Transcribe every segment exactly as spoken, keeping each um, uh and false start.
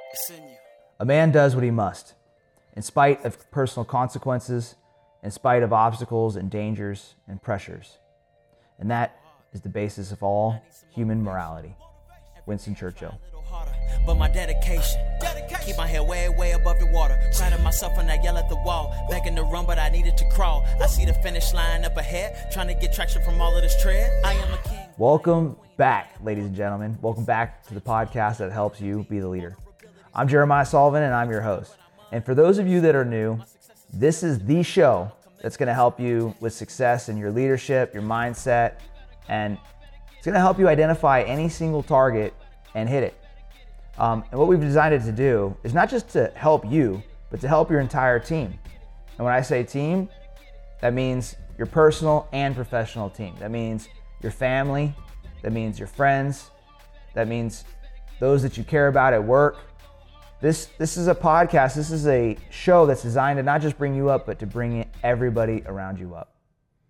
It's in you. A man does what he must, in spite of personal consequences, in spite of obstacles and dangers and pressures. And that is the basis of all human morality. Winston Churchill. But my dedication, keep my head way, way above the water. Proud of myself when I yell at the wall. Begging to run, but I needed to crawl. I see the finish line up ahead, trying to get traction from all of this tread. I am a king. Welcome back, ladies and gentlemen. Welcome back to the podcast that helps you be the leader. I'm Jeremiah Sullivan, and I'm your host. And for those of you that are new, this is the show that's going to help you with success in your leadership, your mindset, and it's going to help you identify any single target and hit it. Um, and what we've designed it to do is not just to help you, but to help your entire team. And when I say team, that means your personal and professional team. That means your family, that means your friends, that means those that you care about at work. This this is a podcast, this is a show that's designed to not just bring you up, but to bring everybody around you up.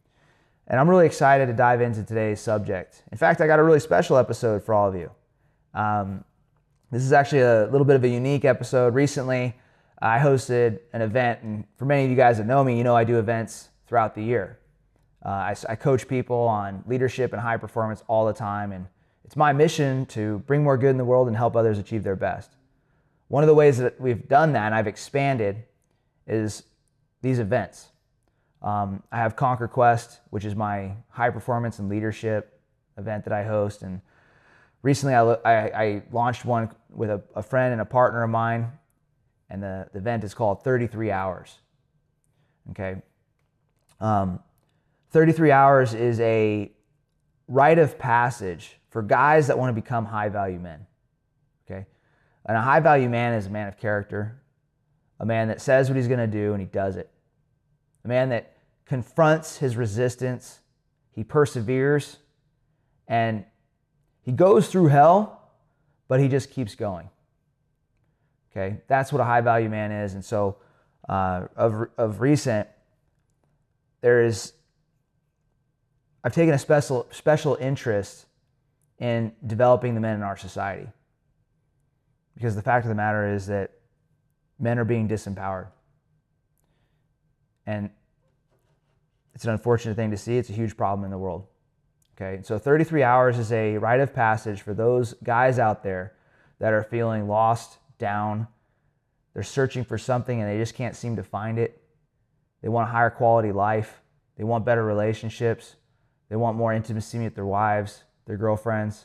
And I'm really excited to dive into today's subject. In fact, I got a really special episode for all of you. Um, this is actually a little bit of a unique episode. Recently, I hosted an event, and for many of you guys that know me, you know I do events throughout the year. Uh, I, I coach people on leadership and high performance all the time, and it's my mission to bring more good in the world and help others achieve their best. One of the ways that we've done that, and I've expanded, is these events. Um, I have Conquer Quest, which is my high performance and leadership event that I host. And recently I, I, I launched one with a, a friend and a partner of mine, and the, the event is called thirty-three hours. Okay. Um, thirty-three hours is a rite of passage for guys that want to become high value men. Okay. And a high value man is a man of character, a man that says what he's going to do and he does it. A man that confronts his resistance, he perseveres, and he goes through hell, but he just keeps going. Okay, that's what a high value man is. And so uh, of, of recent, there is, I've taken a special, special interest in developing the men in our society. Because the fact of the matter is that men are being disempowered. And it's an unfortunate thing to see. It's a huge problem in the world. Okay, so thirty-three hours is a rite of passage for those guys out there that are feeling lost, down. They're searching for something and they just can't seem to find it. They want a higher quality life. They want better relationships. They want more intimacy with their wives, their girlfriends.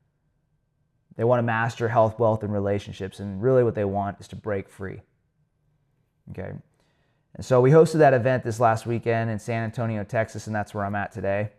They want to master health, wealth, and relationships, and really what they want is to break free. Okay, and so we hosted that event this last weekend in San Antonio, Texas, and that's where I'm at today.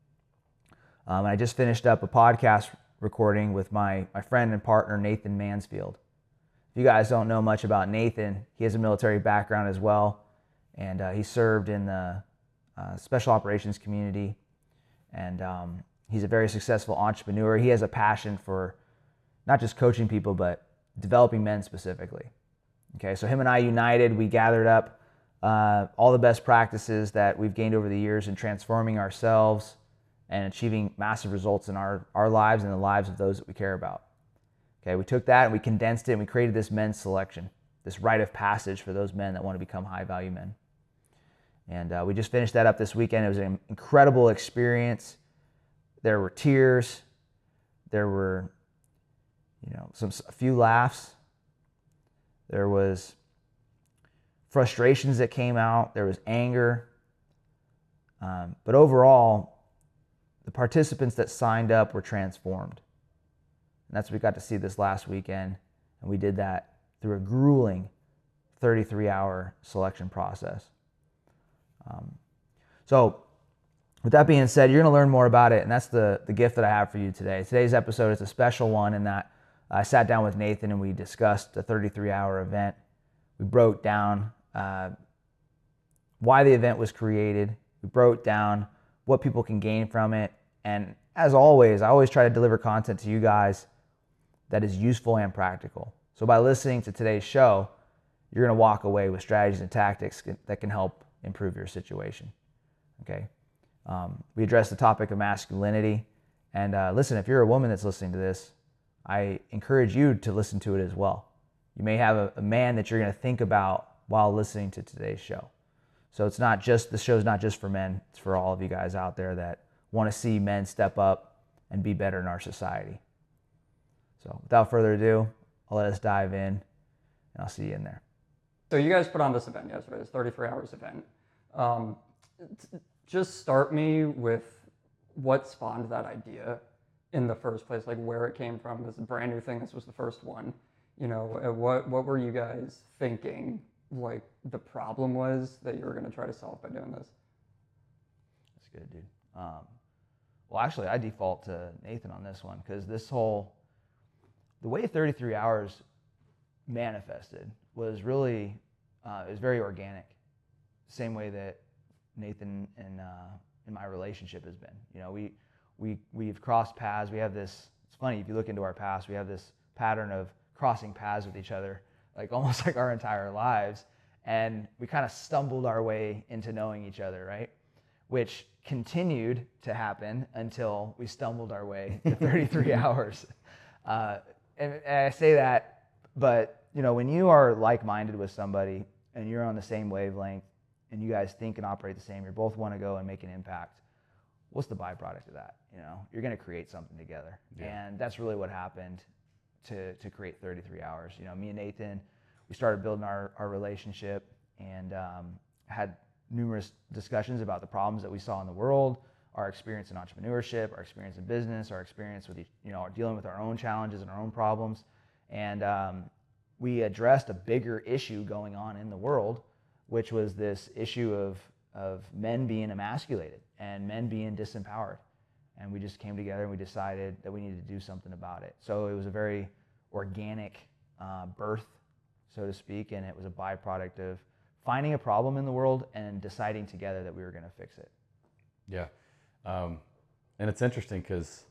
Um, and I just finished up a podcast recording with my, my friend and partner, Nathan Mansfield. If you guys don't know much about Nathan, he has a military background as well, and uh, he served in the uh, special operations community, and um, he's a very successful entrepreneur. He has a passion for not just coaching people, but developing men specifically. Okay, so him and I united, we gathered up uh, all the best practices that we've gained over the years in transforming ourselves and achieving massive results in our, our lives and the lives of those that we care about. Okay, we took that and we condensed it and we created this men's selection, this rite of passage for those men that want to become high value men. And uh, we just finished that up this weekend. It was an incredible experience. There were tears, there were You know, some a few laughs. There was frustrations that came out. There was anger. Um, but overall, the participants that signed up were transformed. And that's what we got to see this last weekend. And we did that through a grueling thirty-three hour selection process. Um, so with that being said, you're going to learn more about it. And that's the, the gift that I have for you today. Today's episode is a special one in that I sat down with Nathan and we discussed the thirty-three hour event. We broke down uh, why the event was created. We broke down what people can gain from it. And as always, I always try to deliver content to you guys that is useful and practical. So by listening to today's show, you're going to walk away with strategies and tactics that can help improve your situation. Okay. Um, we address the topic of masculinity. And uh, listen, if you're a woman that's listening to this, I encourage you to listen to it as well. you may have a, a man that you're going to think about while listening to today's show. So it's not just, the show's not just for men, it's for all of you guys out there that want to see men step up and be better in our society. So without further ado, I'll let us dive in, and I'll see you in there. So you guys put on this event yesterday, this thirty-three hours event. Um, just start me with what spawned that idea in the first place, like where it came from. This is a brand new thing. This was the first one. You know, what what were you guys thinking, like the problem was that you were going to try to solve by doing this? That's good, dude. Um, well, actually, I default to Nathan on this one, because this whole, the way thirty-three hours manifested was really, uh, it was very organic. Same way that Nathan and uh, in my relationship has been. You know, we we we've crossed paths. We have this. It's funny if you look into our past. We have this pattern of crossing paths with each other, like almost like our entire lives, and we kind of stumbled our way into knowing each other, right? Which continued to happen until we stumbled our way to thirty-three hours. Uh, and, and I say that, but you know, when you are like-minded with somebody and you're on the same wavelength and you guys think and operate the same, you both want to go and make an impact, what's the byproduct of that? You know, you're going to create something together. Yeah. And that's really what happened to, to create thirty-three hours. You know, me and Nathan, we started building our, our relationship and um, had numerous discussions about the problems that we saw in the world, our experience in entrepreneurship, our experience in business, our experience with, you know, dealing with our own challenges and our own problems. And um, we addressed a bigger issue going on in the world, which was this issue of, of men being emasculated and men being disempowered. And we just came together and we decided that we needed to do something about it. So it was a very organic uh, birth, so to speak, and it was a byproduct of finding a problem in the world and deciding together that we were going to fix it. Yeah. Um, and it's interesting because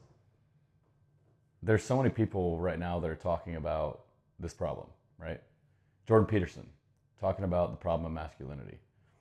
there's so many people right now that are talking about this problem, right? Jordan Peterson talking about the problem of masculinity.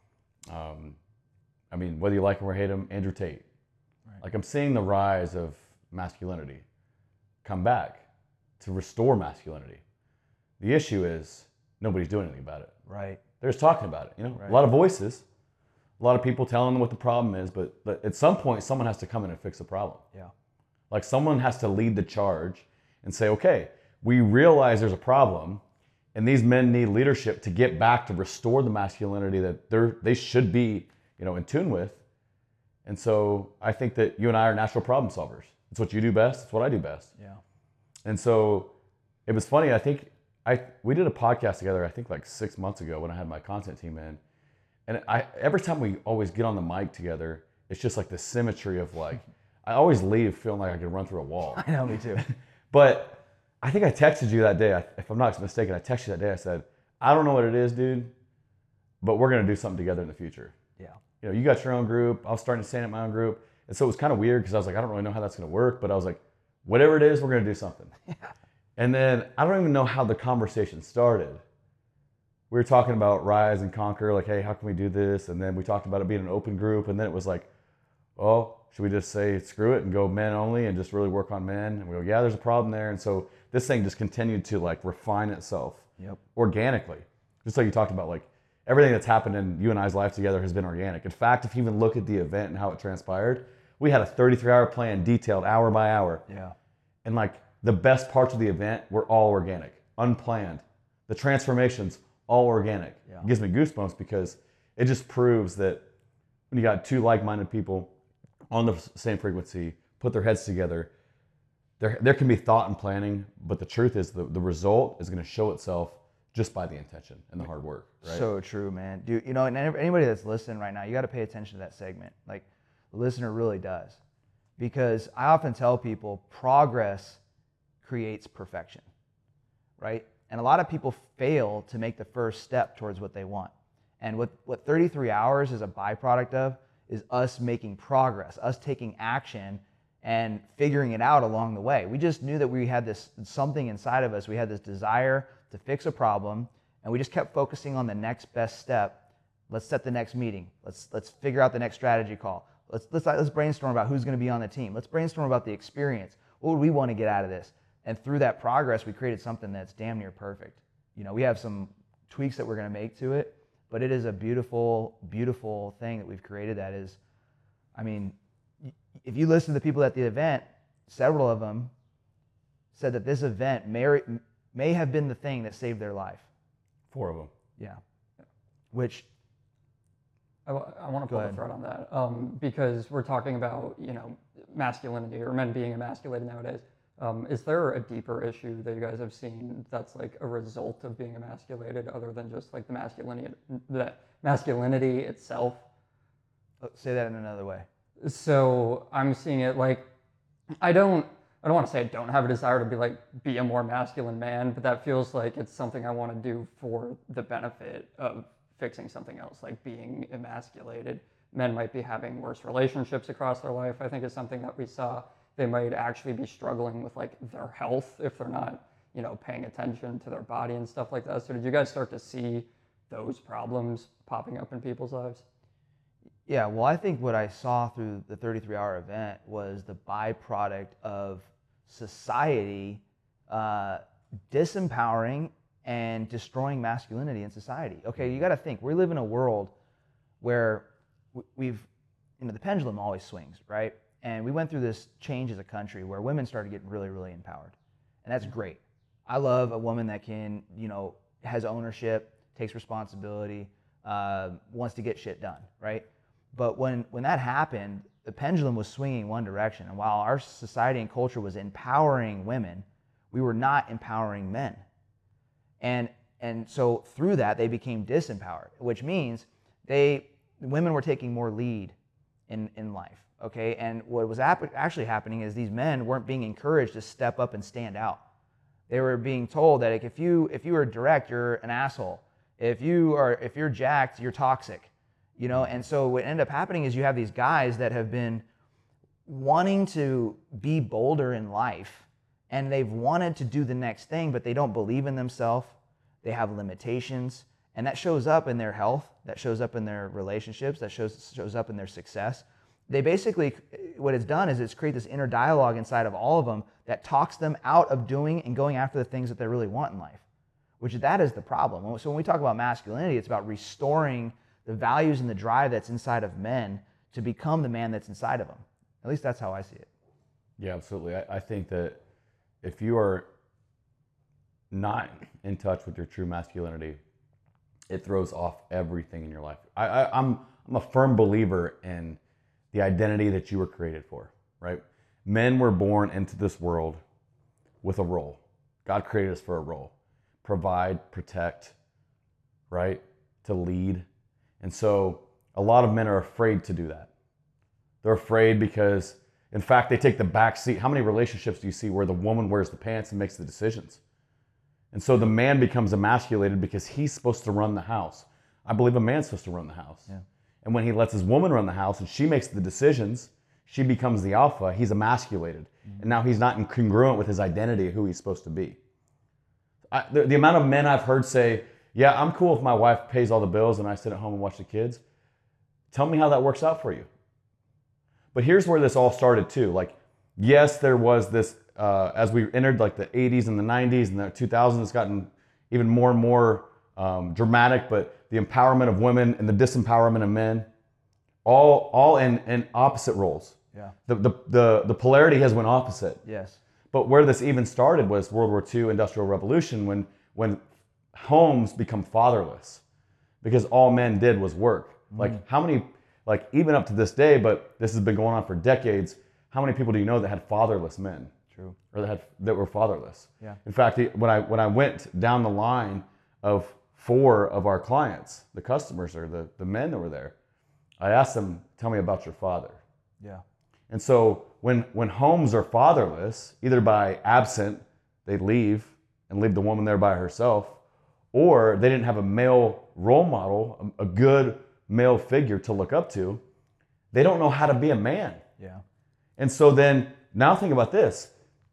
Um, I mean, whether you like him or hate him, Andrew Tate. Right. Like, I'm seeing the rise of masculinity come back to restore masculinity. The issue is nobody's doing anything about it. Right. They're just talking about it. You know, right. A lot of voices, a lot of people telling them what the problem is, but, but at some point, someone has to come in and fix the problem. Yeah. Like, someone has to lead the charge and say, okay, we realize there's a problem, and these men need leadership to get back to restore the masculinity that they're they should be, you know, in tune with. And so I think that you and I are natural problem solvers. It's what you do best. It's what I do best. Yeah. And so it was funny. I think I we did a podcast together. I think like six months ago when I had my content team in, and I every time we always get on the mic together, it's just like the symmetry of like I always leave feeling like I could run through a wall. I know, me too. But I think I texted you that day. I, if I'm not mistaken, I texted you that day. I said, I don't know what it is, dude, but we're gonna do something together in the future. Yeah. You know, you got your own group. I was starting to stand up my own group. And so it was kind of weird because I was like, I don't really know how that's going to work. But I was like, whatever it is, we're going to do something. Yeah. And then I don't even know how the conversation started. We were talking about Rise and Conquer, like, hey, how can we do this? And then we talked about it being an open group. And then it was like, well, should we just say screw it and go men only and just really work on men? And we go, yeah, there's a problem there. And so this thing just continued to like refine itself yep. organically. Just like you talked about, like, everything that's happened in you and I's life together has been organic. In fact, if you even look at the event and how it transpired, we had a thirty-three hour plan detailed hour by hour. Yeah. And like the best parts of the event were all organic, unplanned. The transformations, all organic. Yeah. It gives me goosebumps because it just proves that when you got two like-minded people on the same frequency, put their heads together, there, there can be thought and planning, but the truth is the, the result is going to show itself just by the intention and the hard work, right? So true, man. Dude, you know, and anybody that's listening right now, you got to pay attention to that segment. Like, the listener really does. Because I often tell people progress creates perfection, right? And a lot of people fail to make the first step towards what they want. And what, what thirty-three hours is a byproduct of is us making progress, us taking action and figuring it out along the way. We just knew that we had this something inside of us. We had this desire to fix a problem, and we just kept focusing on the next best step. Let's set the next meeting. Let's let's figure out the next strategy call. Let's let's let's brainstorm about who's going to be on the team. Let's brainstorm about the experience. What would we want to get out of this? And through that progress, we created something that's damn near perfect. you know, we have some tweaks that we're going to make to it, but it is a beautiful, beautiful thing that we've created that is, I mean, if you listen to the people at the event, several of them said that this event may, may have been the thing that saved their life. Four of them. Yeah. Which... I, I want to pull the thread on that um, because we're talking about, you know, masculinity or men being emasculated nowadays. Um, is there a deeper issue that you guys have seen that's like a result of being emasculated other than just like the masculinity, the masculinity itself? Say that in another way. So I'm seeing it like, I don't, I don't want to say I don't have a desire to be like, be a more masculine man, but that feels like it's something I want to do for the benefit of fixing something else, like being emasculated. Men might be having worse relationships across their life, I think is something that we saw. They might actually be struggling with like their health if they're not, you know, paying attention to their body and stuff like that. So did you guys start to see those problems popping up in people's lives? Yeah, well, I think what I saw through the thirty-three hour event was the byproduct of society uh, disempowering and destroying masculinity in society. Okay, you got to think, we live in a world where we've, you know, the pendulum always swings, right? And we went through this change as a country where women started getting really, really empowered. And that's great. I love a woman that can, you know, has ownership, takes responsibility, uh, wants to get shit done, right? But when, when that happened, the pendulum was swinging one direction. And while our society and culture was empowering women, we were not empowering men. And and so through that, they became disempowered, which means they women were taking more lead in, in life, okay? And what was ap- actually happening is these men weren't being encouraged to step up and stand out. They were being told that like, if you if you are direct, you're an asshole. If you are if you're jacked, you're toxic, you know? And so what ended up happening is you have these guys that have been wanting to be bolder in life, and they've wanted to do the next thing, but they don't believe in themselves. They have limitations, and that shows up in their health, that shows up in their relationships, that shows shows up in their success. They basically, what it's done is it's create this inner dialogue inside of all of them that talks them out of doing and going after the things that they really want in life, which that is the problem. So when we talk about masculinity, it's about restoring the values and the drive that's inside of men to become the man that's inside of them. At least that's how I see it. Yeah, absolutely. I, I think that if you are not in touch with your true masculinity, it throws off everything in your life. I, I, I'm I'm a firm believer in the identity that you were created for, right? Men were born into this world with a role. God created us for a role. Provide, protect, right? To lead. And so a lot of men are afraid to do that. They're afraid because, in fact, they take the back seat. How many relationships do you see where the woman wears the pants and makes the decisions? And so the man becomes emasculated because he's supposed to run the house. I believe a man's supposed to run the house. Yeah. And when he lets his woman run the house and she makes the decisions, she becomes the alpha, he's emasculated. Mm-hmm. And now he's not incongruent with his identity of who he's supposed to be. I, the, the amount of men I've heard say, yeah, I'm cool if my wife pays all the bills and I sit at home and watch the kids. Tell me how that works out for you. But here's where this all started too. Like, yes, there was this, uh, as we entered like the eighties and the nineties and the two thousands, it's gotten even more and more um, dramatic, but the empowerment of women and the disempowerment of men, all all in, in opposite roles. Yeah. The, the, the, the polarity has went opposite. Yes. But where this even started was World War Two, Industrial Revolution, when, when homes become fatherless because all men did was work. Mm. Like how many... Like even up to this day, but this has been going on for decades, how many people do you know that had fatherless men? True. Or that had that were fatherless? Yeah. In fact, when I when I went down the line of four of our clients, the customers or the, the men that were there, I asked them, tell me about your father. Yeah. And so when when homes are fatherless, either by absent, they leave and leave the woman there by herself, or they didn't have a male role model, a, a good male figure to look up to, they don't know how to be a man. Yeah. And so then, now think about this.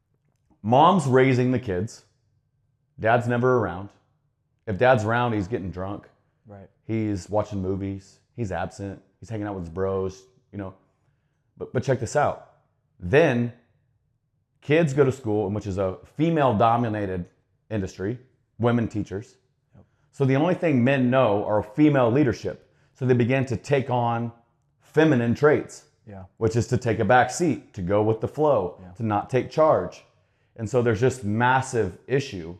Mom's raising the kids. Dad's never around. If dad's around, he's getting drunk. Right. He's watching movies. He's absent. He's hanging out with his bros, you know. But, but check this out. Then, kids go to school, which is a female-dominated industry, women teachers. Yep. So the only thing men know are female leadership. So they began to take on feminine traits, yeah. which is to take a back seat, to go with the flow, yeah. to not take charge. And so there's just massive issue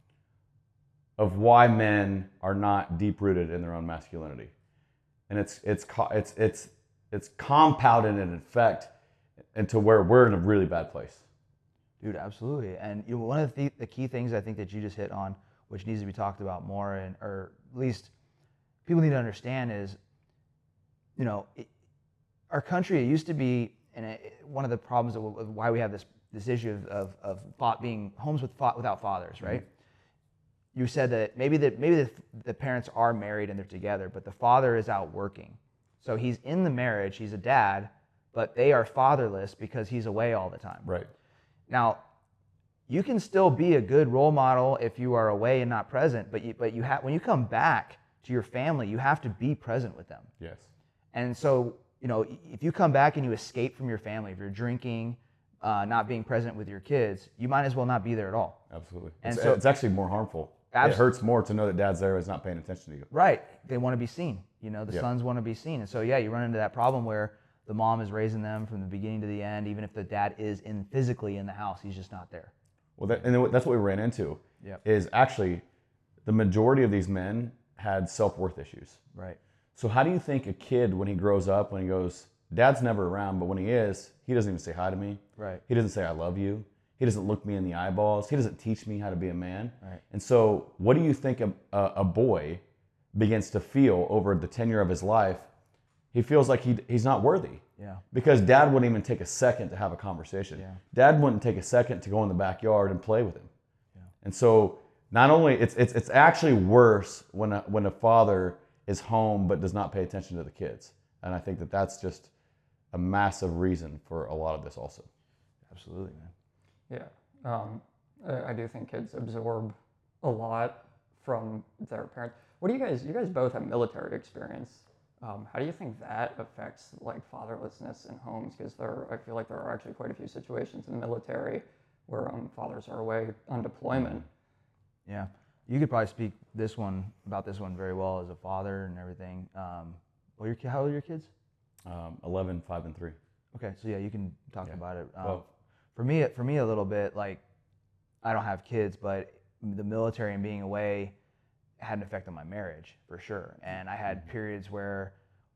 of why men are not deep-rooted in their own masculinity. And it's it's it's it's it's compounded in effect into where we're in a really bad place. Dude, absolutely. And you know, one of the, th- the key things I think that you just hit on, which needs to be talked about more, and or at least people need to understand, is, you know, it, our country, it used to be, and it, one of the problems of why we have this this issue of of, of being homes with without fathers, right? Mm-hmm. You said that maybe that maybe the, the parents are married and they're together, but the father is out working. So he's in the marriage, he's a dad, but they are fatherless because he's away all the time. Right. Now, you can still be a good role model if you are away and not present, but you, but you have when you come back to your family, you have to be present with them. Yes. And so, you know, if you come back and you escape from your family, if you're drinking, uh, not being present with your kids, you might as well not be there at all. Absolutely. And it's, so it's actually more harmful. Absolutely. It hurts more to know that dad's there is not paying attention to you. Right. They want to be seen. You know, the yep. sons want to be seen. And so, yeah, you run into that problem where the mom is raising them from the beginning to the end, even if the dad is in physically in the house, he's just not there. Well, that, and that's what we ran into. Yep. Is actually the majority of these men had self-worth issues. Right. So how do you think a kid, when he grows up, when he goes, dad's never around, but when he is, he doesn't even say hi to me. Right. He doesn't say I love you. He doesn't look me in the eyeballs. He doesn't teach me how to be a man. Right. And so what do you think a, a, a boy begins to feel over the tenure of his life? He feels like he he's not worthy. Yeah. Because dad wouldn't even take a second to have a conversation. Yeah. Dad wouldn't take a second to go in the backyard and play with him. Yeah. And so not only, it's it's it's actually worse when a, when a father is home but does not pay attention to the kids. And I think that that's just a massive reason for a lot of this also. Absolutely, man. Yeah, um, I, I do think kids absorb a lot from their parents. What do you guys, you guys both have military experience. Um, how do you think that affects like fatherlessness in homes? Because there, I feel like there are actually quite a few situations in the military where um, fathers are away on deployment. Yeah, you could probably speak this one about this one very well as a father and everything. Um, well, your, how old are your kids? Um, eleven, five, and three. Okay, so yeah, you can talk yeah. about it. Um, well, for me, for me, a little bit like I don't have kids, but the military and being away had an effect on my marriage for sure. And I had periods where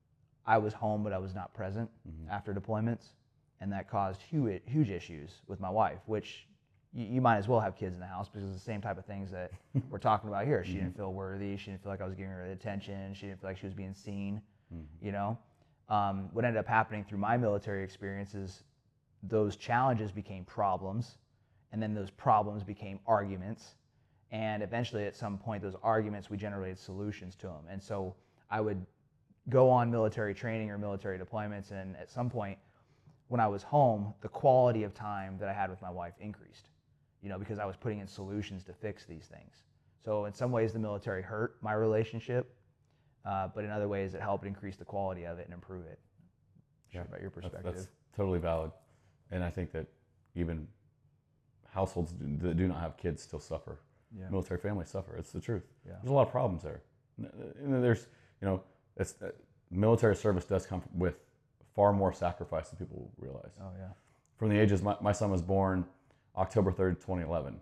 I was home, but I was not present mm-hmm. after deployments, and that caused huge, huge issues with my wife. Which you, you might as well have kids in the house because it's the same type of things that we're talking about here. She mm-hmm. didn't feel worthy. She didn't feel like I was giving her the attention. She didn't feel like she was being seen. Mm-hmm. You know, um, what ended up happening through my military experiences, those challenges became problems, and then those problems became arguments, and eventually at some point those arguments we generated solutions to them. And so I would go on military training or military deployments, and at some point when I was home, the quality of time that I had with my wife increased, you know, because I was putting in solutions to fix these things. So in some ways the military hurt my relationship, uh, but in other ways it helped increase the quality of it and improve it. Sure, about your perspective. That's, that's totally valid. And I think that even households that do not have kids still suffer. Yeah. Military families suffer. It's the truth. Yeah. There's a lot of problems there. There's, you know, it's, uh, military service does come with far more sacrifice than people realize. Oh, yeah. From the ages, my, my son was born October third, twenty eleven.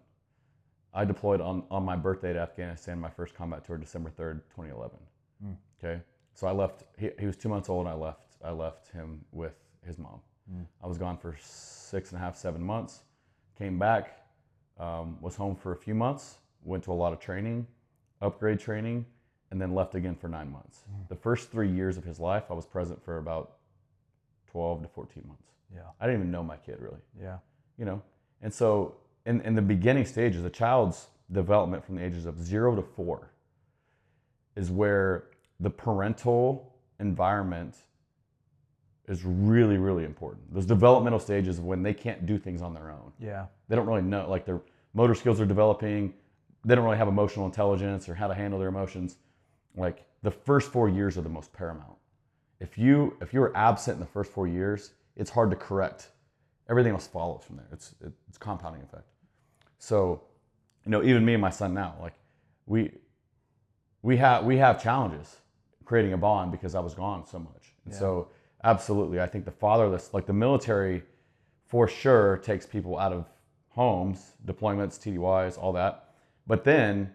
I deployed on, on my birthday to Afghanistan, my first combat tour, December third, twenty eleven. Mm. Okay? So I left, he, he was two months old, and I left, I left him with his mom. Mm. I was gone for six and a half, seven months, came back, um, was home for a few months, went to a lot of training, upgrade training, and then left again for nine months. Mm. The first three years of his life, I was present for about twelve to fourteen months. Yeah. I didn't even know my kid really. Yeah. You know, and so in, in the beginning stages, a child's development from the ages of zero to four is where the parental environment is really, really important. Those developmental stages of when they can't do things on their own. Yeah. They don't really know, like their motor skills are developing. They don't really have emotional intelligence or how to handle their emotions. Like the first four years are the most paramount. If you if you're absent in the first four years, it's hard to correct. Everything else follows from there. It's it's compounding effect. So, you know, even me and my son now, like we we have we have challenges creating a bond because I was gone so much. And Yeah. so absolutely, I think the fatherless, like the military, for sure takes people out of homes, deployments, T D Ys, all that. But then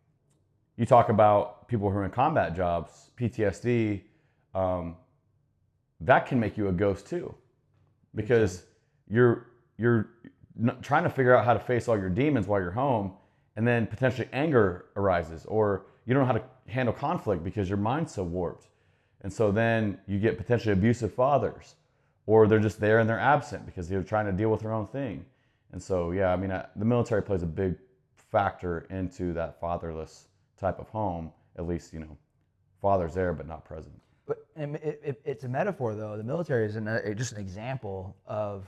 you talk about people who are in combat jobs, P T S D, um, that can make you a ghost too, because you're you're n- trying to figure out how to face all your demons while you're home, and then potentially anger arises, or you don't know how to handle conflict because your mind's so warped. And so then you get potentially abusive fathers, or they're just there and they're absent because they're trying to deal with their own thing. And so, yeah, I mean, I, the military plays a big factor into that fatherless type of home. At least, you know, father's there but not present. But and it, it, it's a metaphor, though. The military is an, uh, just an example of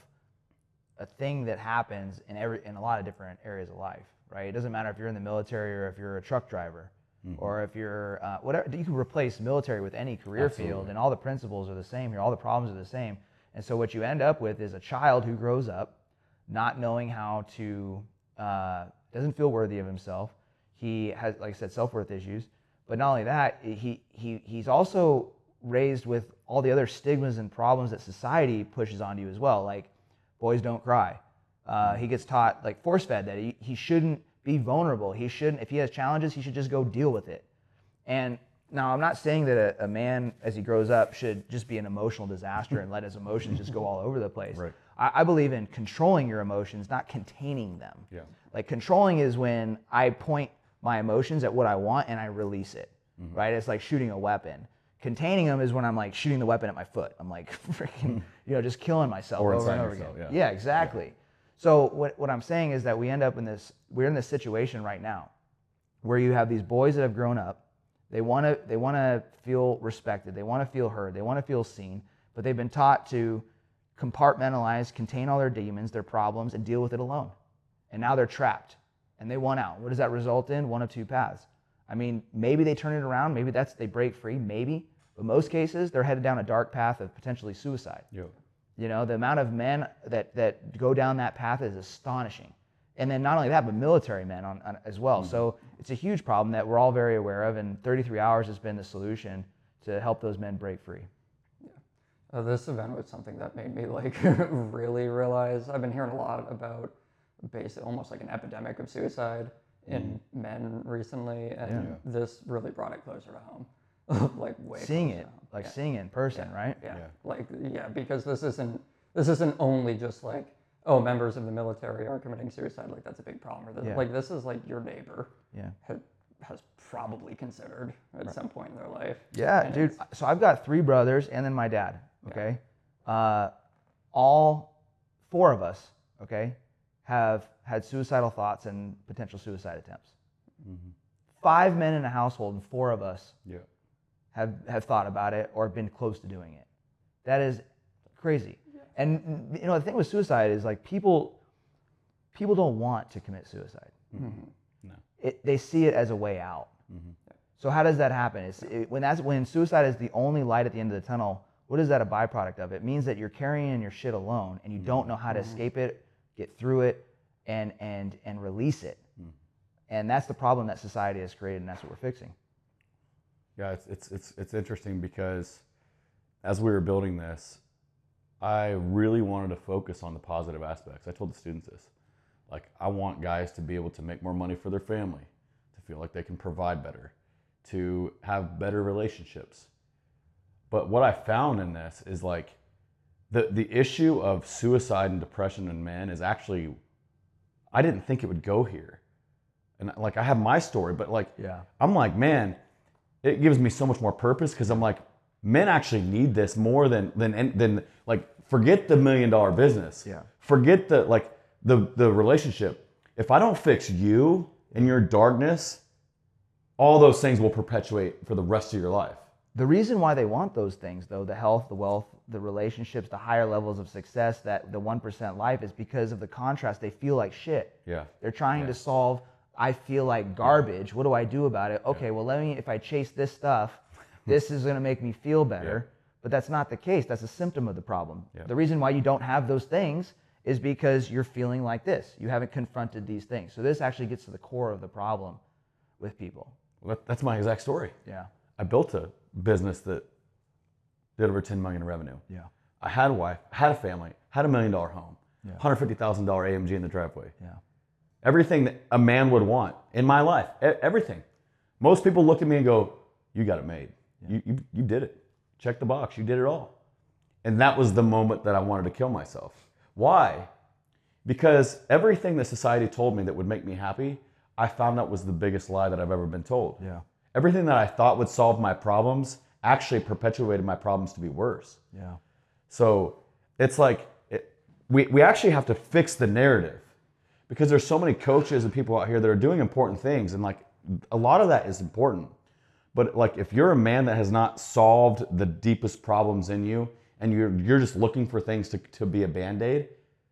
a thing that happens in every in a lot of different areas of life, right? It doesn't matter if you're in the military or if you're a truck driver, mm-hmm. or if you're uh, whatever. You can replace military with any career Absolutely. field, and all the principles are the same here. All the problems are the same. And so what you end up with is a child who grows up not knowing how to, uh, doesn't feel worthy of himself. He has, like I said, self-worth issues. But not only that, he he he's also raised with all the other stigmas and problems that society pushes onto you as well, like boys don't cry. Uh, he gets taught, like force-fed, that he, he shouldn't be vulnerable. He shouldn't, if he has challenges, he should just go deal with it. And now I'm not saying that a, a man, as he grows up, should just be an emotional disaster and let his emotions just go all over the place. Right. I, I believe in controlling your emotions, not containing them. Yeah. Like controlling is when I point my emotions at what I want and I release it, mm-hmm. right? It's like shooting a weapon. Containing them is when I'm like shooting the weapon at my foot. I'm like freaking, you know, just killing myself Or over and inside over yourself, again. yeah. Yeah, exactly. Yeah. So what, what I'm saying is that we end up in this, we're in this situation right now where you have these boys that have grown up. They want to they want to feel respected. They want to feel heard. They want to feel seen, but they've been taught to compartmentalize, contain all their demons, their problems, and deal with it alone. And now they're trapped and they want out. What does that result in? One of two paths. I mean, maybe they turn it around. Maybe that's they break free. Maybe. But most cases, they're headed down a dark path of potentially suicide. Yeah. You know, the amount of men that, that go down that path is astonishing. And then not only that, but military men on, on as well. Mm-hmm. So it's a huge problem that we're all very aware of, and thirty-three hours has been the solution to help those men break free. Yeah. Uh, this event was something that made me like really realize, I've been hearing a lot about basically almost like an epidemic of suicide in mm-hmm. men recently, and yeah. this really brought it closer to home. like way seeing it, like yeah. seeing it in person, yeah. right? Yeah. yeah, like yeah, because this isn't this isn't only just like, oh, members of the military are committing suicide, like that's a big problem. Or this, yeah. like this is like your neighbor, yeah, has, has probably considered at right. some point in their life. Yeah, and dude. So I've got three brothers and then my dad. Okay, yeah. uh, all four of us, okay, have had suicidal thoughts and potential suicide attempts. Mm-hmm. Five men in a household, and four of us. Yeah. have have thought about it or been close to doing it. That is crazy. Yeah. And you know, the thing with suicide is like people people don't want to commit suicide. Mm-hmm. No. It, they see it as a way out. Mm-hmm. So how does that happen? It's, it, when that's when suicide is the only light at the end of the tunnel, what is that a byproduct of? It means that you're carrying your shit alone and you mm-hmm. don't know how to mm-hmm. escape it, get through it, and and and release it. Mm-hmm. And that's the problem that society has created, and that's what we're fixing. Yeah, it's it's it's it's interesting because as we were building this, I really wanted to focus on the positive aspects. I told the students this. Like, I want guys to be able to make more money for their family, to feel like they can provide better, to have better relationships. But what I found in this is like the the issue of suicide and depression in men is actually, I didn't think it would go here. And like I have my story, but like yeah. I'm like, man, it gives me so much more purpose because I'm like, men actually need this more than than than like forget the million dollar business. Yeah. Forget the like the the relationship. If I don't fix you and your darkness, all those things will perpetuate for the rest of your life. The reason why they want those things, though, the health, the wealth, the relationships, the higher levels of success, that the one percent life, is because of the contrast. They feel like shit. Yeah. They're trying yeah. to solve, I feel like garbage. What do I do about it? Okay, yeah. well, let me, if I chase this stuff, this is going to make me feel better. Yeah. But that's not the case. That's a symptom of the problem. Yeah. The reason why you don't have those things is because you're feeling like this. You haven't confronted these things. So this actually gets to the core of the problem, with people. Well, that, that's my exact story. Yeah. I built a business that did over ten million in revenue. Yeah. I had a wife, had a family, had a million dollar home, Yeah. one hundred fifty thousand dollars A M G in the driveway. Yeah. Everything that a man would want in my life, e- everything. Most people look at me and go, you got it made. You, you, you did it. Check the box. You did it all. And that was the moment that I wanted to kill myself. Why? Because everything that society told me that would make me happy, I found out was the biggest lie that I've ever been told. Yeah. Everything that I thought would solve my problems actually perpetuated my problems to be worse. Yeah. So it's like, it, we, we actually have to fix the narrative, because there's so many coaches and people out here that are doing important things. And like, a lot of that is important. But like, if you're a man that has not solved the deepest problems in you, and you're, you're just looking for things to, to be a Band-Aid,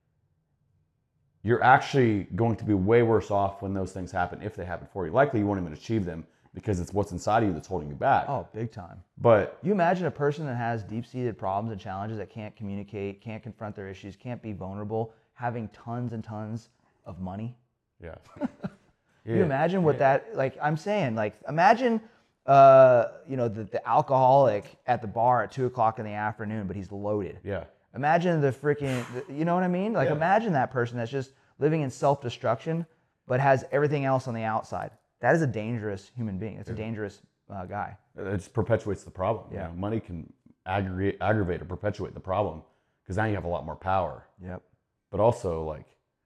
you're actually going to be way worse off when those things happen, if they happen for you. Likely you won't even achieve them, because it's what's inside of you that's holding you back. Oh, big time. But You imagine a person that has deep-seated problems and challenges, that can't communicate, can't confront their issues, can't be vulnerable, having tons and tons of money. yeah. Can you imagine what that, like I'm saying, like imagine, uh, you know, the, the alcoholic at the bar at two o'clock in the afternoon, but he's loaded. Yeah. Imagine the freaking, you know what I mean? Like Yeah. imagine that person that's just living in self-destruction, but has everything else on the outside. That is a dangerous human being. It's a dangerous uh, guy. It just perpetuates the problem. Yeah. You know, money can aggregate, aggravate or perpetuate the problem, because now you have a lot more power. Yep. But also, like,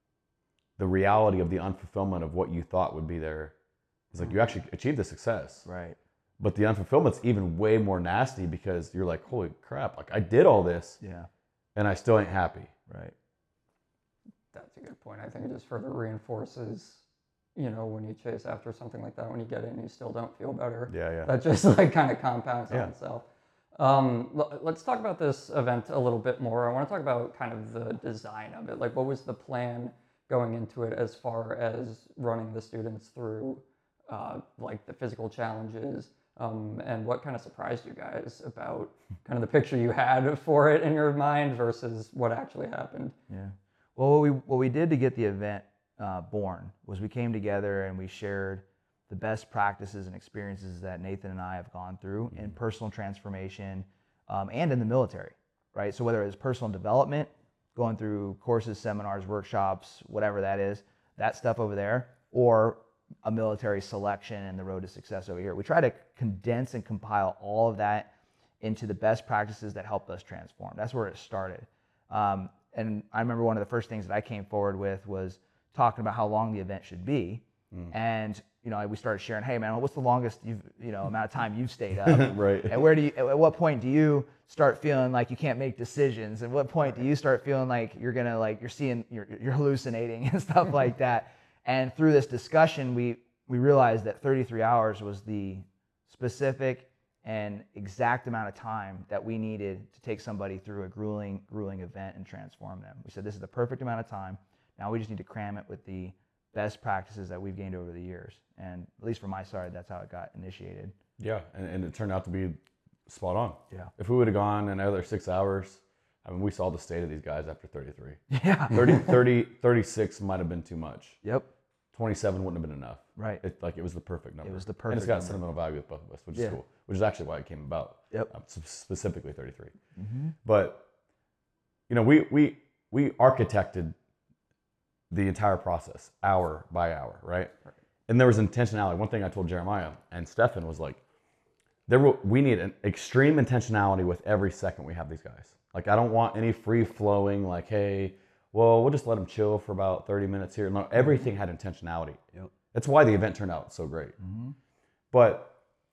the reality of the unfulfillment of what you thought would be there is like, you actually achieved the success. Right. But the unfulfillment's even way more nasty, because you're like, holy crap, like I did all this Yeah. and I still ain't happy. Right. That's a good point. I think it just further reinforces, you know, when you chase after something like that, when you get it and you still don't feel better. Yeah, yeah. That just like kind of compounds Yeah. on itself. Um, l- let's talk about this event a little bit more. I want to talk about kind of the design of it. Like, what was the plan going into it as far as running the students through uh, like the physical challenges, um, and what kind of surprised you guys about kind of the picture you had for it in your mind versus what actually happened? Yeah. Well, what we what we did to get the event uh, born was we came together and we shared the best practices and experiences that Nathan and I have gone through in personal transformation um, and in the military, right? So whether it's personal development, going through courses, seminars, workshops, whatever that is, that stuff over there, or a military selection and the road to success over here. We try to condense and compile all of that into the best practices that help us transform. That's where it started. Um, and I remember one of the first things that I came forward with was talking about how long the event should be. Mm. And, you know, we started sharing, hey man, what's the longest you've, you know, amount of time you've stayed up? Right. And where do you, at what point do you start feeling like you can't make decisions? At what point do you start feeling like you're gonna, like you're seeing, you're, you're hallucinating and stuff like that? And through this discussion, we, we realized that thirty-three hours was the specific and exact amount of time that we needed to take somebody through a grueling, grueling event and transform them. We said, this is the perfect amount of time. Now we just need to cram it with the best practices that we've gained over the years. And at least from my side, that's how it got initiated. Yeah, and, and it turned out to be spot on. Yeah. If we would have gone another six hours, I mean, we saw the state of these guys after thirty-three. Yeah. thirty, thirty, thirty-six might have been too much. Yep. twenty-seven wouldn't have been enough. Right. It, like, it was the perfect number. It was the And perfect it's got number. sentimental value with both of us, which is Yeah. cool. Which is actually why it came about. Yep. Um, s- specifically thirty-three. Mm-hmm. But, you know, we we we architected the entire process, hour by hour, right? right? And there was intentionality. One thing I told Jeremiah and Stefan was like, there will, we need an extreme intentionality with every second we have these guys. Like, I don't want any free flowing, like, hey, well, we'll just let them chill for about thirty minutes here. No, everything had intentionality. Yep. That's why the event turned out so great. Mm-hmm. But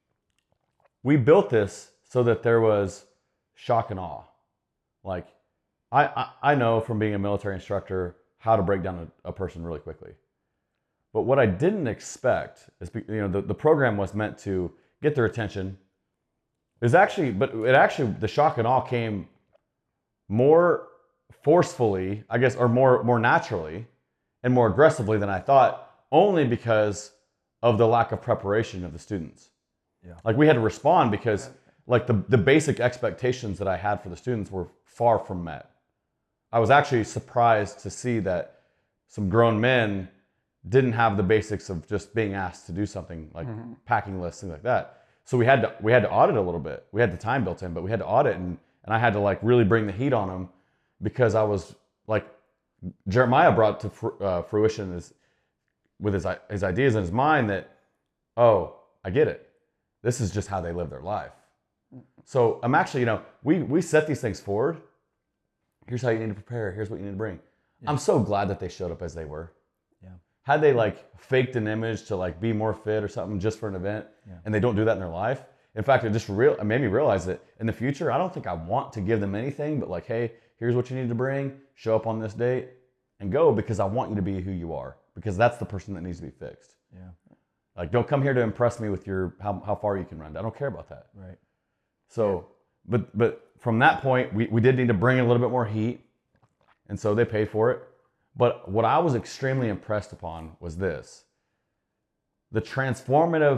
we built this so that there was shock and awe. Like, I, I, I know from being a military instructor how to break down a, a person really quickly. But what I didn't expect is, you know, the, the program was meant to get their attention. It was actually, but it actually, the shock and awe came more forcefully, I guess, or more, more naturally and more aggressively than I thought, only because of the lack of preparation of the students. Yeah. Like, we had to respond because like the, the basic expectations that I had for the students were far from met. I was actually surprised to see that some grown men didn't have the basics of just being asked to do something like mm-hmm. packing lists, things like that. So we had to we had to audit a little bit. We had the time built in, but we had to audit, and, and I had to like really bring the heat on them because I was like, Jeremiah brought to fr- uh, fruition his, with his his ideas in his mind that, oh, I get it. This is just how they live their life. So I'm actually, you know, we we set these things forward. Here's how you need to prepare. Here's what you need to bring. Yeah. I'm so glad that they showed up as they were. Yeah. Had they like faked an image to like be more fit or something just for an event, yeah. and they don't do that in their life. In fact, it just real it made me realize that in the future, I don't think I want to give them anything, but like, hey, here's what you need to bring. Show up on this date and go, because I want you to be who you are, because that's the person that needs to be fixed. Yeah. Like, don't come here to impress me with your how how far you can run. I don't care about that. Right. So, but but from that point, we, we did need to bring a little bit more heat, and so they paid for it. But what I was extremely impressed upon was this: the transformative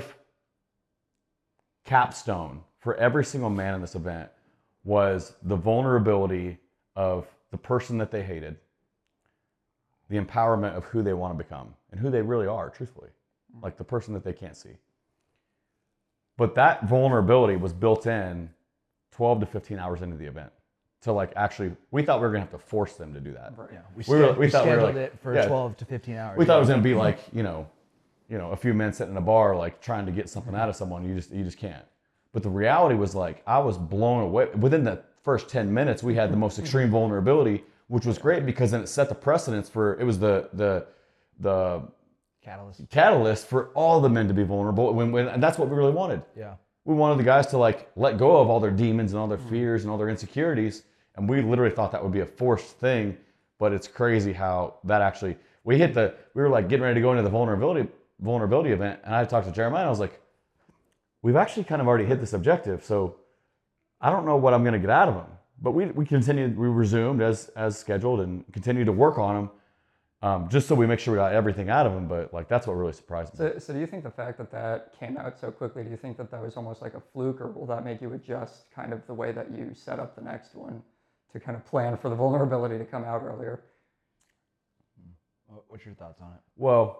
capstone for every single man in this event was the vulnerability of the person that they hated, the empowerment of who they want to become and who they really are, truthfully, like the person that they can't see. But that vulnerability was built in twelve to fifteen hours into the event. To like actually, we thought we were gonna have to force them to do that. Yeah, we, we, were, we, we thought scheduled we were like, it for yeah, twelve to fifteen hours. We thought it was gonna be like, you know, you know, a few men sitting in a bar like trying to get something out of someone. You just you just can't. But the reality was like, I was blown away. Within the first ten minutes, we had the most extreme vulnerability, which was great because then it set the precedence for, it was the the the catalyst catalyst for all the men to be vulnerable. When, when and that's what we really wanted. Yeah. We wanted the guys to like let go of all their demons and all their fears and all their insecurities. And we literally thought that would be a forced thing, but it's crazy how that actually, we hit the, we were like getting ready to go into the vulnerability vulnerability event. And I talked to Jeremiah and I was like, we've actually kind of already hit this objective. So I don't know what I'm going to get out of them, but we, we continued, we resumed as, as scheduled and continued to work on them. Um, just so we make sure we got everything out of them, but like that's what really surprised me. So, so do you think the fact that that came out so quickly, do you think that that was almost like a fluke, or will that make you adjust kind of the way that you set up the next one to kind of plan for the vulnerability to come out earlier? What's your thoughts on it? Well,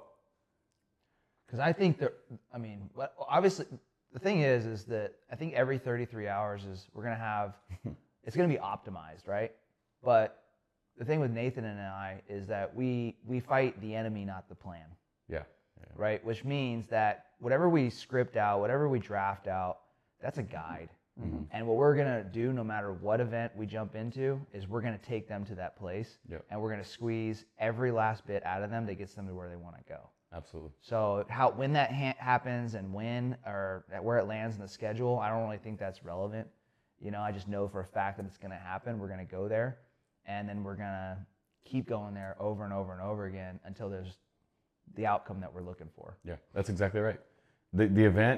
because I think that, I mean, obviously the thing is, is that I think every thirty-three hours is we're going to have, it's going to be optimized, right? But the thing with Nathan and I is that we we fight the enemy, not the plan. Yeah. yeah. Right? Which means that whatever we script out, whatever we draft out, that's a guide. Mm-hmm. And what we're going to do, no matter what event we jump into, is we're going to take them to that place. Yep. And we're going to squeeze every last bit out of them that gets them to where they want to go. Absolutely. So how when that ha- happens and when or where it lands in the schedule, I don't really think that's relevant. You know, I just know for a fact that it's going to happen. We're going to go there. And then we're going to keep going there over and over and over again until there's the outcome that we're looking for. Yeah, that's exactly right. The the event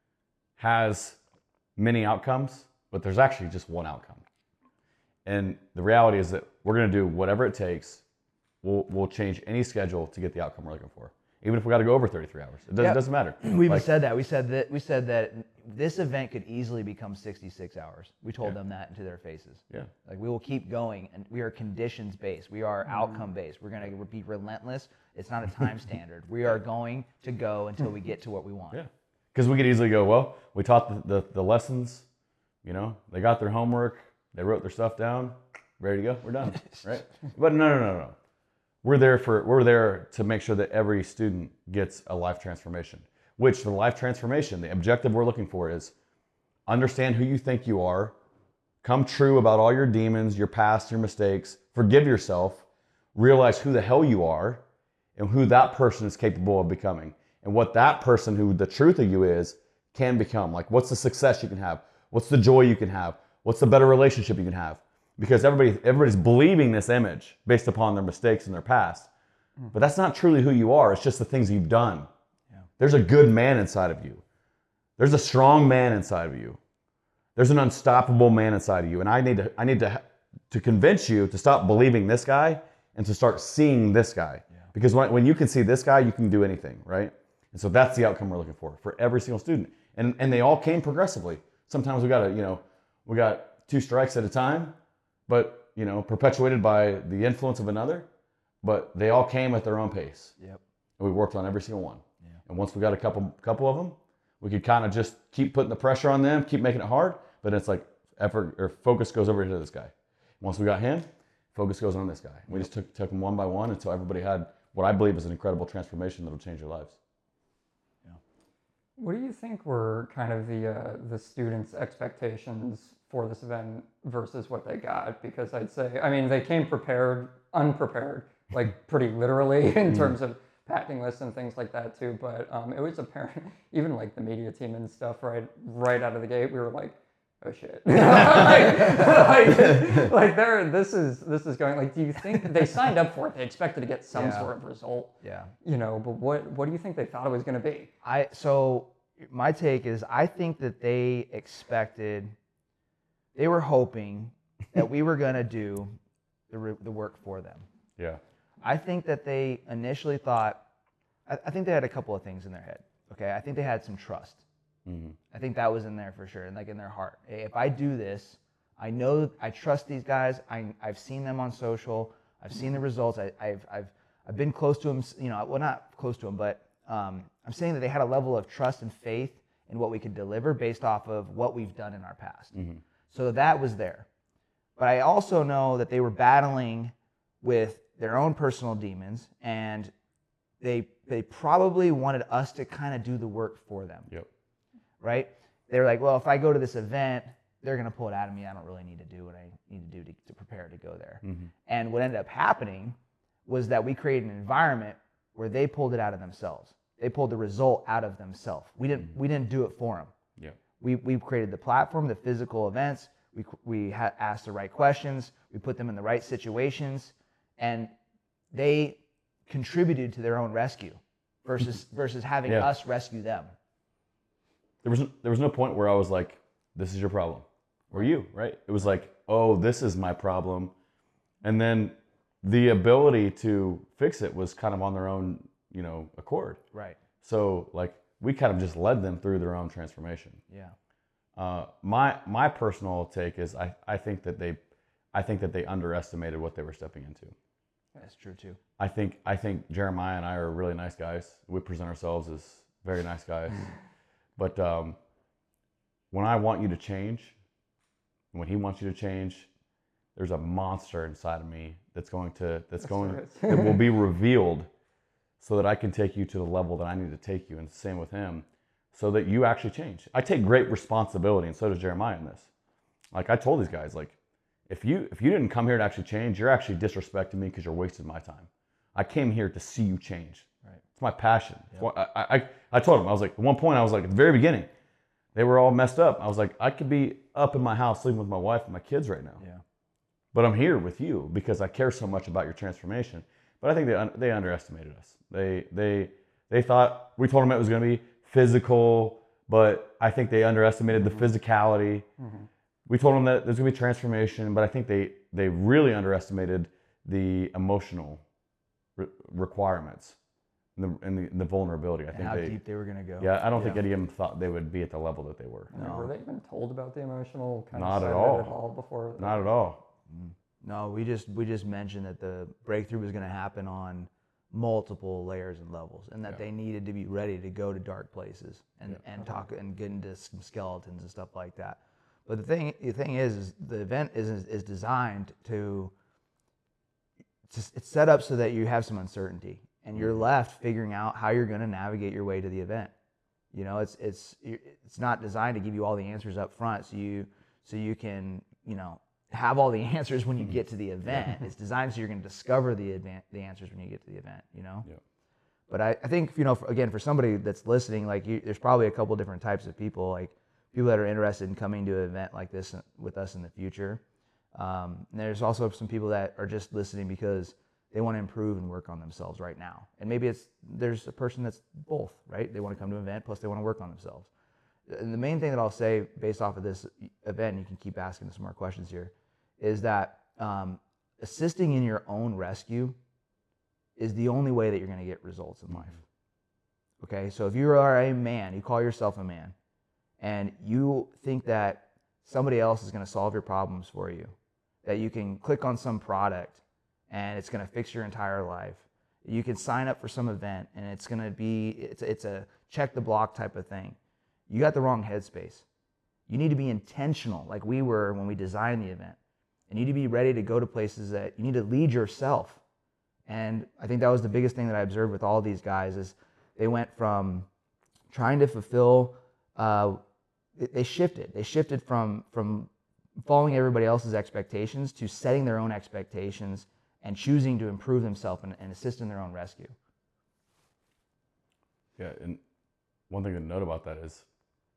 has many outcomes, but there's actually just one outcome. And the reality is that we're going to do whatever it takes. We'll we'll change any schedule to get the outcome we're looking for. Even if we got to go over thirty-three hours. It doesn't, yeah. doesn't matter. We even like, said that. We said that we said that this event could easily become sixty-six hours. We told yeah. them that into their faces. Yeah. Like, we will keep going, and we are conditions based. We are outcome based. We're going to be relentless. It's not a time standard. We are going to go until we get to what we want. Yeah. Because we could easily go, well, we taught the, the, the lessons, you know, they got their homework, they wrote their stuff down, ready to go, we're done, right? But no, no, no, no. We're there for we're there to make sure that every student gets a life transformation. Which the life transformation, the objective we're looking for is understand who you think you are, come true about all your demons, your past, your mistakes, forgive yourself, realize who the hell you are and who that person is capable of becoming. And what that person who the truth of you is can become. Like, what's the success you can have? What's the joy you can have? What's the better relationship you can have? Because everybody, everybody's believing this image based upon their mistakes in their past. But that's not truly who you are. It's just the things you've done. Yeah. There's a good man inside of you. There's a strong man inside of you. There's an unstoppable man inside of you. And I need to, I need to, to convince you to stop believing this guy and to start seeing this guy. Yeah. Because when, when you can see this guy, you can do anything, right? And so that's the outcome we're looking for, for every single student. And, and they all came progressively. Sometimes we got to, you know, we got two strikes at a time, but, you know, perpetuated by the influence of another, but they all came at their own pace. Yep. and we worked on every single one. Yeah. And once we got a couple couple of them, we could kind of just keep putting the pressure on them, keep making it hard, but it's like effort or focus goes over to this guy. Once we got him, focus goes on this guy. We just took took them one by one until everybody had what I believe is an incredible transformation that will change their lives. Yeah. What do you think were kind of the uh, the students' expectations for this event versus what they got? Because I'd say, I mean, they came prepared, unprepared, like pretty literally in mm. terms of packing lists and things like that too. But um, it was apparent, even like the media team and stuff, right, right out of the gate, we were like, oh shit, like, like, like there, this is this is going. Like, do you think they signed up for it? They expected to get some yeah. sort of result. Yeah. You know, but what what do you think they thought it was going to be? I so my take is I think that they expected, they were hoping that we were going to do the the work for them. Yeah. I think that they initially thought, I, I think they had a couple of things in their head. Okay, I think they had some trust. Mm-hmm. I think that was in there for sure, and like in their heart. Hey, if I do this, I know I trust these guys. I, I've seen them on social. I've seen the results. I, I've I've I've been close to them. You know, well, not close to them, but um, I'm saying that they had a level of trust and faith in what we could deliver based off of what we've done in our past. Mm-hmm. So that was there. But I also know that they were battling with their own personal demons, and they they probably wanted us to kind of do the work for them. Yep. Right? They were like, well, if I go to this event, they're going to pull it out of me. I don't really need to do what I need to do to, to prepare to go there. Mm-hmm. And what ended up happening was that we created an environment where they pulled it out of themselves. They pulled the result out of themselves. We didn't mm-hmm. we didn't do it for them. Yeah. We we created the platform, the physical events. We we had asked the right questions. We put them in the right situations, and they contributed to their own rescue versus versus having yeah. us rescue them. There was there was no point where I was like, this is your problem. Or you, right? It was like, oh, this is my problem. And then the ability to fix it was kind of on their own, you know, accord. Right. So like we kind of just led them through their own transformation. Yeah. Uh, my my personal take is I, I think that they I think that they underestimated what they were stepping into. That's true too. I think I think Jeremiah and I are really nice guys. We present ourselves as very nice guys. But um, when I want you to change, when he wants you to change, there's a monster inside of me that's going to that's, that's going that will be revealed, so that I can take you to the level that I need to take you, and the same with him, so that you actually change. I take great responsibility, and so does Jeremiah in this. Like I told these guys, like if you if you didn't come here to actually change, you're actually disrespecting me because you're wasting my time. I came here to see you change. Right. It's my passion. Yep. I, I I told them, I was like, at one point I was like, at the very beginning, they were all messed up. I was like, I could be up in my house sleeping with my wife and my kids right now. Yeah. But I'm here with you because I care so much about your transformation. But I think they they underestimated us. They they they thought, we told them it was going to be physical, but I think they underestimated mm-hmm. the physicality. Mm-hmm. We told them that there's going to be transformation, but I think they they really underestimated the emotional re- requirements. And the, and the, the vulnerability, I and think how they, deep they were going to go. Yeah, I don't yeah. think any of them thought they would be at the level that they were. I mean, no. Were they even told about the emotional kind Not of side at all. of it all before? Not at all. No, we just we just mentioned that the breakthrough was going to happen on multiple layers and levels, and that yeah. they needed to be ready to go to dark places and, yeah. and talk and get into some skeletons and stuff like that. But the thing the thing is, is the event is is designed to. It's set up so that you have some uncertainty. And you're left figuring out how you're going to navigate your way to the event. You know, it's it's it's not designed to give you all the answers up front, so you so you can you know have all the answers when you get to the event. It's designed so you're going to discover the event, the answers when you get to the event. You know. Yeah. But I, I think you know for, again for somebody that's listening, like you, there's probably a couple different types of people, like people that are interested in coming to an event like this with us in the future. Um, and there's also some people that are just listening because they want to improve and work on themselves right now. And maybe it's there's a person that's both, right? They want to come to an event, plus they want to work on themselves. And the main thing that I'll say based off of this event, and you can keep asking some more questions here, is that um, assisting in your own rescue is the only way that you're going to get results in life. Okay, so if you are a man, you call yourself a man, and you think that somebody else is going to solve your problems for you, that you can click on some product and it's going to fix your entire life. You can sign up for some event and it's going to be, it's, it's a check the block type of thing. You got the wrong headspace. You need to be intentional like we were when we designed the event. You need to be ready to go to places that you need to lead yourself. And I think that was the biggest thing that I observed with all these guys is they went from trying to fulfill, uh, they shifted. They shifted from, from following everybody else's expectations to setting their own expectations and choosing to improve themselves and, and assist in their own rescue. Yeah, and one thing to note about that is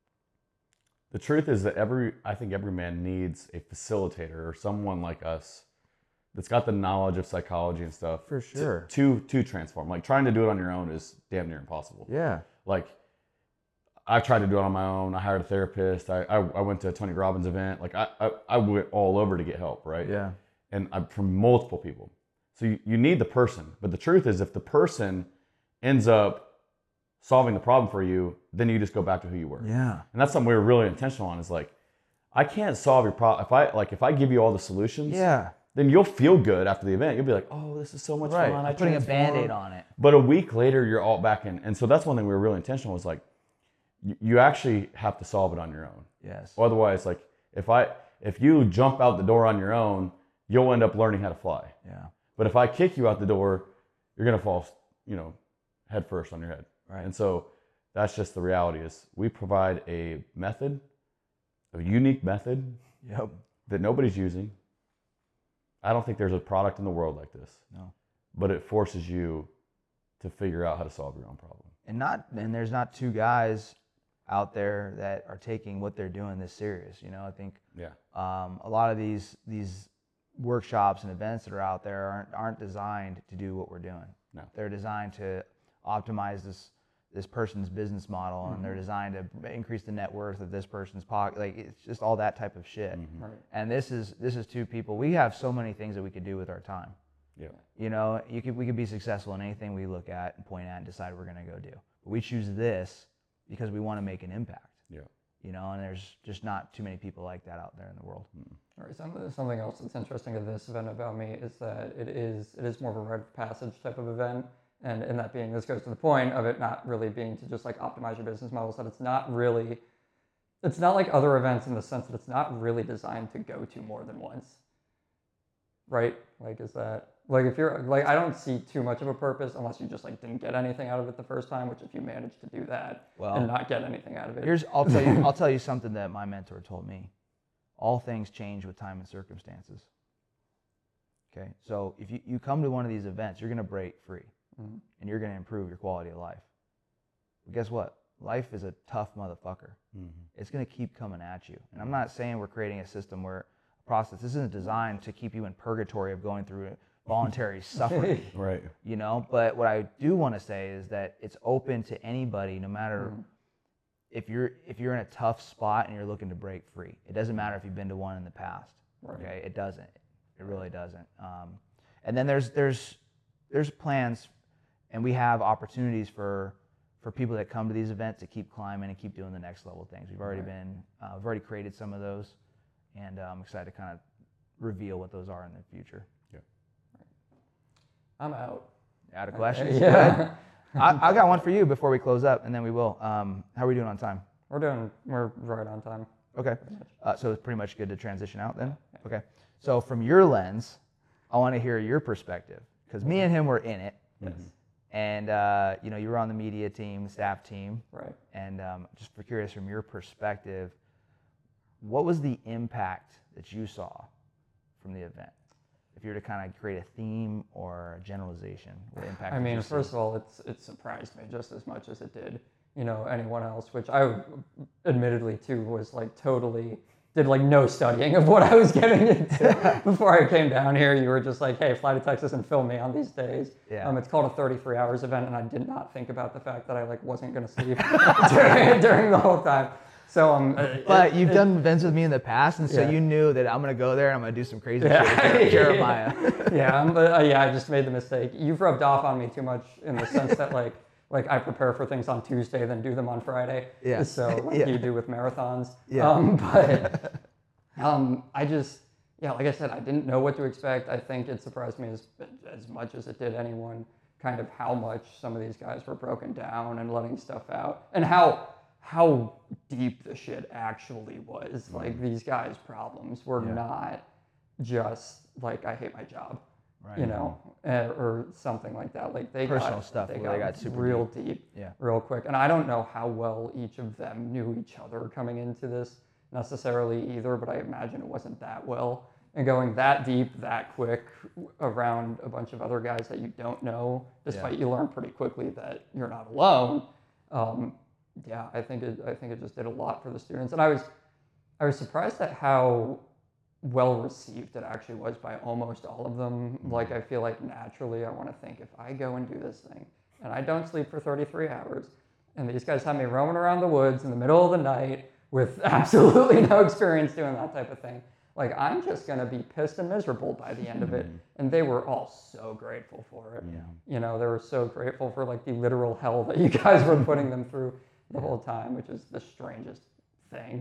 the truth is that every I think every man needs a facilitator or someone like us that's got the knowledge of psychology and stuff. For sure. To, to, to transform. Like trying to do it on your own is damn near impossible. Yeah. Like I tried to do it on my own. I hired a therapist. I, I, I went to a Tony Robbins event. Like I, I, I went all over to get help, right? Yeah. And I, from multiple people. So you, you need the person. But the truth is if the person ends up solving the problem for you, then you just go back to who you were. Yeah. And that's something we were really intentional on is like, I can't solve your problem. If I like, if I give you all the solutions, Yeah. then you'll feel good after the event. You'll be like, oh, this is so much Right. fun. I I'm putting a transformed. Band-Aid on it. But a week later, you're all back in. And so that's one thing we were really intentional was like, you, you actually have to solve it on your own. Yes. Otherwise, like if I, if you jump out the door on your own, you'll end up learning how to fly. Yeah. But if I kick you out the door, you're going to fall, you know, head first on your head. Right. And so that's just the reality is we provide a method, a unique method Yep. that nobody's using. I don't think there's a product in the world like this. No. But it forces you to figure out how to solve your own problem. And not, and there's not two guys out there that are taking what they're doing this serious. You know, I think Yeah. um, a lot of these these workshops and events that are out there aren't aren't designed to do what we're doing. No. They're designed to optimize this this person's business model, mm-hmm. and they're designed to increase the net worth of this person's pocket. Like it's just all that type of shit. Mm-hmm. Right. And this is this is two people. We have so many things that we could do with our time. Yeah. You know, you could we could be successful in anything we look at and point at and decide we're going to go do. But we choose this because we want to make an impact. Yeah. You know, and there's just not too many people like that out there in the world. Mm-hmm. All right, something, something else that's interesting to this event about me is that it is it is more of a rite of passage type of event. And in that being, this goes to the point of it not really being to just like optimize your business models, that it's not really, it's not like other events in the sense that it's not really designed to go to more than once. Right? Like, is that, like if you're, like I don't see too much of a purpose unless you just like didn't get anything out of it the first time, which if you manage to do that Well, and not get anything out of it. Here's, I'll tell you, I'll tell you something that my mentor told me. All things change with time and circumstances. Okay, so if you, you come to one of these events, you're going to break free. Mm-hmm. And you're going to improve your quality of life. But guess what? Life is a tough motherfucker. Mm-hmm. It's going to keep coming at you. And I'm not saying we're creating a system where a process, this isn't designed to keep you in purgatory of going through voluntary suffering. Right. You know, but what I do want to say is that it's open to anybody, no matter mm-hmm. if you're if you're in a tough spot and you're looking to break free. It doesn't matter if you've been to one in the past. Right. Okay, it doesn't. It really doesn't. Um, and then there's there's there's plans. And we have opportunities for for people that come to these events to keep climbing and keep doing the next level things. We've already right. been, uh, we've already created some of those, and uh, I'm excited to kind of reveal what those are in the future. Yeah. I'm out. Out of questions? Yeah. I, I got one for you before we close up, and then we will. Um, how are we doing on time? We're doing, we're right on time. Okay. Uh, so it's pretty much good to transition out then? Okay. So from your lens, I want to hear your perspective, because me and him were in it. Yes. Mm-hmm. And, uh, you know, you were on the media team, staff team. Right. And um, just for curious, from your perspective, what was the impact that you saw from the event? If you were to kind of create a theme or a generalization, what impact I did mean, you first see? of all, it's it surprised me just as much as it did, you know, anyone else, which I admittedly, too, was like totally... did like no studying of what I was getting into before I came down here. You were just like, hey, fly to Texas and film me on these days. Yeah. Um, it's called a thirty-three hours event, and I did not think about the fact that I like wasn't going to sleep during, during the whole time. So, um, but it, you've it, done events with me in the past, and so yeah. you knew that I'm going to go there and I'm going to do some crazy yeah. shit with Jeremiah. yeah, um, but uh, yeah, I just made the mistake. You've rubbed off on me too much in the sense that like, like I prepare for things on Tuesday, then do them on Friday. Yeah. So like yeah. you do with marathons. Yeah. Um, but. Um, I just, yeah, like I said, I didn't know what to expect. I think it surprised me as as much as it did anyone. kind of how much some of these guys were broken down and letting stuff out, and how how deep the shit actually was. Like, these guys' problems were Yeah. not just like, I hate my job, Right. you know, uh, or something like that. Like, they Personal got, stuff they where got, they got super real deep, Yeah. real quick. And I don't know how well each of them knew each other coming into this necessarily either, but I imagine it wasn't that well. And going that deep, that quick around a bunch of other guys that you don't know, despite Yeah. you learn pretty quickly that you're not alone. Um, yeah, I think it. I think it just did a lot for the students, and I was, I was surprised at how well received it actually was by almost all of them. Like, I feel like naturally I want to think, if I go and do this thing and I don't sleep for thirty-three hours, and these guys have me roaming around the woods in the middle of the night with absolutely no experience doing that type of thing, like, I'm just going to be pissed and miserable by the end of it. And they were all so grateful for it. Yeah. You know, they were so grateful for, like, the literal hell that you guys were putting them through the whole time, which is the strangest thing.